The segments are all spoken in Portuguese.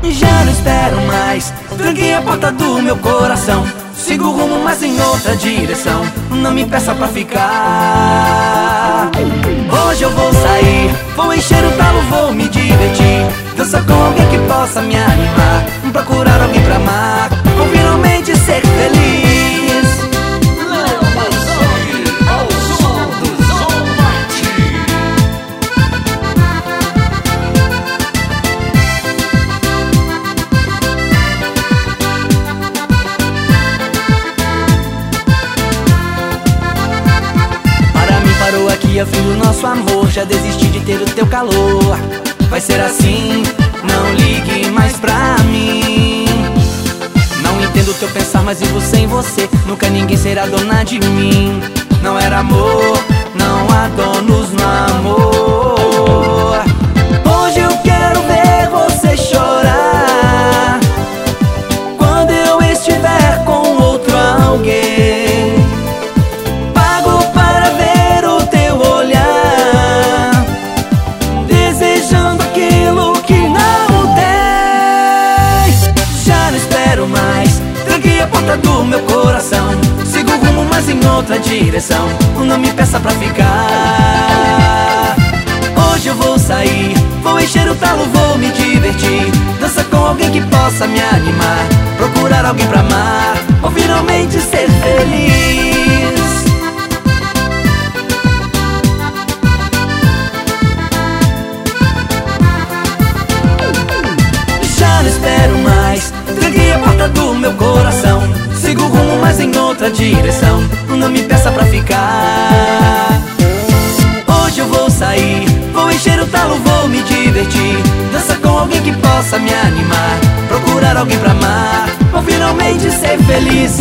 Já não espero mais, tranquei a porta do meu coração. Sigo o rumo, mas em outra direção. Não me peça pra ficar. Hoje eu vou sair, vou encher o talo, vou me divertir. Dançar com alguém que possa me animar. Procurar alguém pra amar, ou finalmente ser feliz. Parou aqui a fim do nosso amor. Já desisti de ter o teu calor. Vai ser assim, não ligue mais pra mim. Não entendo o teu pensar, mas vivo sem você. Nunca ninguém será dona de mim. Não era amor, não há donos no amor. Hoje eu quero ver você chorar quando eu estiver com outro alguém. Do meu coração, sigo o rumo, mas em outra direção. Não me peça pra ficar. Hoje eu vou sair, vou encher o talo, vou me divertir. Dançar com alguém que possa me animar. Procurar alguém pra amar, ou finalmente ser feliz. Já não espero mais, tranquei a porta do meu coração. Sigo o rumo, mas em outra direção. Não me peça pra ficar. Hoje eu vou sair, vou encher o talo, vou me divertir. Dançar com alguém que possa me animar. Procurar alguém pra amar, ou finalmente ser feliz.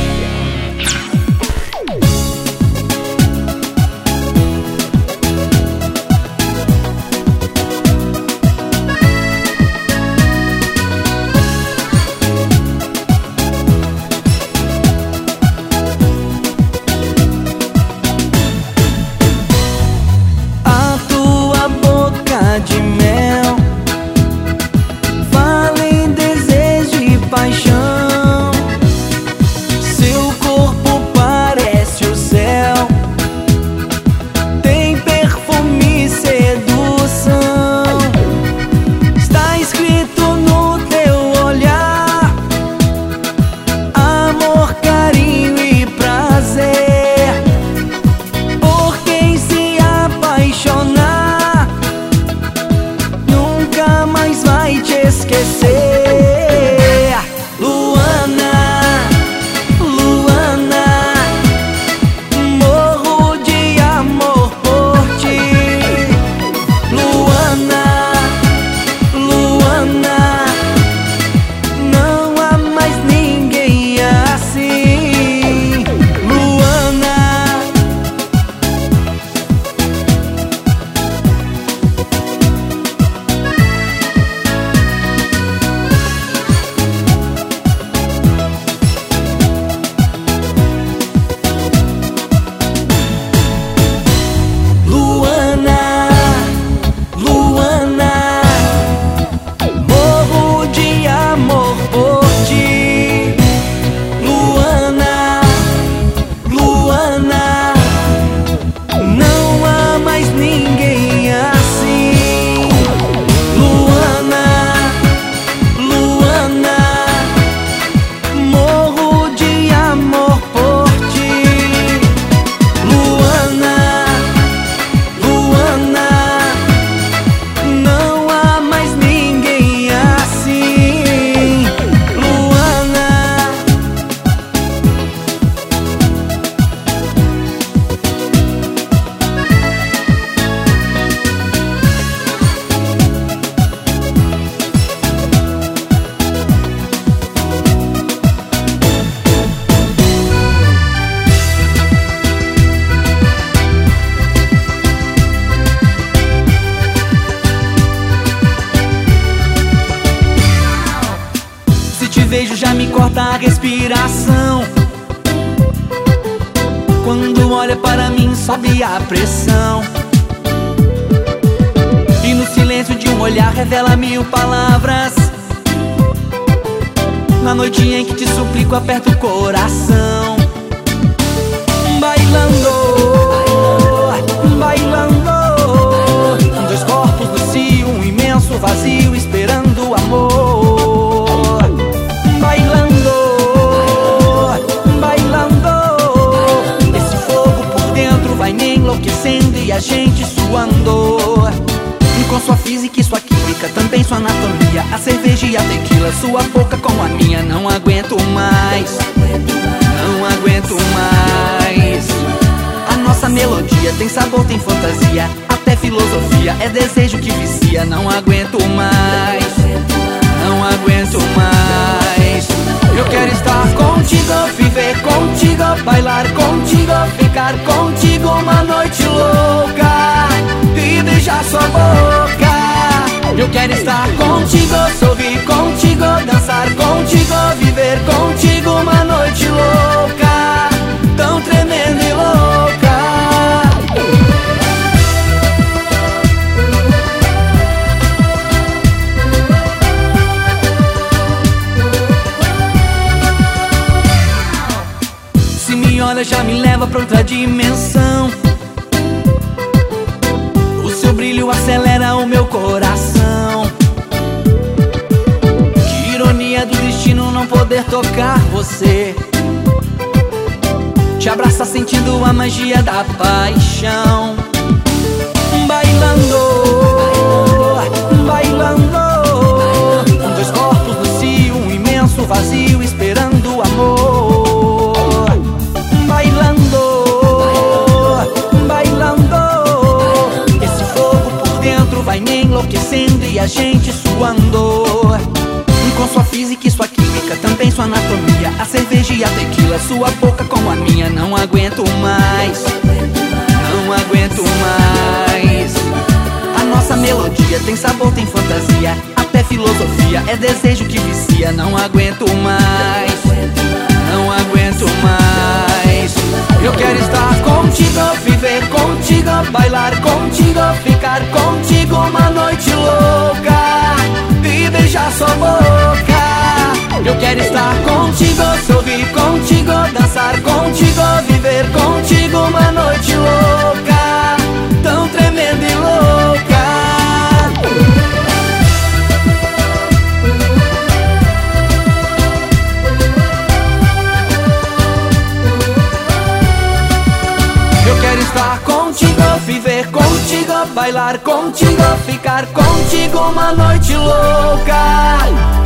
De mel, fala em desejo e paixão. Seu corpo parece o céu, tem perfume e sedução. Está escrito no teu olhar amor, carinho e prazer. Por quem se apaixonar mais vai te esquecer. Luana, Luana, morro de amor por ti. Luana, Luana, não há mais ninguém assim. Luana. Vejo já me corta a respiração. Quando olha para mim sobe a pressão. E no silêncio de um olhar revela mil palavras. noite em que te suplico, aperta o coração. Bailando, bailando, dois corpos no cio, um imenso vazio esperando o amor. Bailando, bailando, esse fogo por dentro vai me enlouquecendo e a gente suando. Com sua física e sua química, também sua anatomia, a cerveja e a tequila, sua boca com a minha. Não aguento mais, não aguento mais. A nossa melodia tem sabor, tem fantasia, até filosofia, é desejo que vicia. Não aguento mais, não aguento mais. Eu quero estar contigo, viver contigo, bailar contigo, ficar contigo uma noite louca e beijar sua boca. Eu quero estar contigo, sorrir contigo, dançar contigo, viver contigo uma noite louca, tão tremenda e louca. Se me olha já me leva pra outra dimensão. Seu brilho acelera o meu coração. Que ironia do destino não poder tocar você, te abraçar sentindo a magia da paixão. Bailando, bailando, dois corpos no cio, um imenso vazio esperando o amor. Bailando, vai me enlouquecendo e a gente suando. Com sua física e sua química, também sua anatomia, a cerveja e a tequila, sua boca com a minha. Não aguento mais, não aguento mais. A nossa melodia tem sabor, tem fantasia, até filosofia, é desejo que vicia. Não aguento mais, não aguento mais. Eu quero estar contigo, viver contigo, bailar contigo, ficar contigo uma noite louca e beijar sua boca. Eu quero estar contigo, sorrir contigo, dançar contigo, viver contigo uma noite louca, tão tremenda e louca. Eu quero estar contigo, viver contigo, bailar contigo, ficar contigo uma noite louca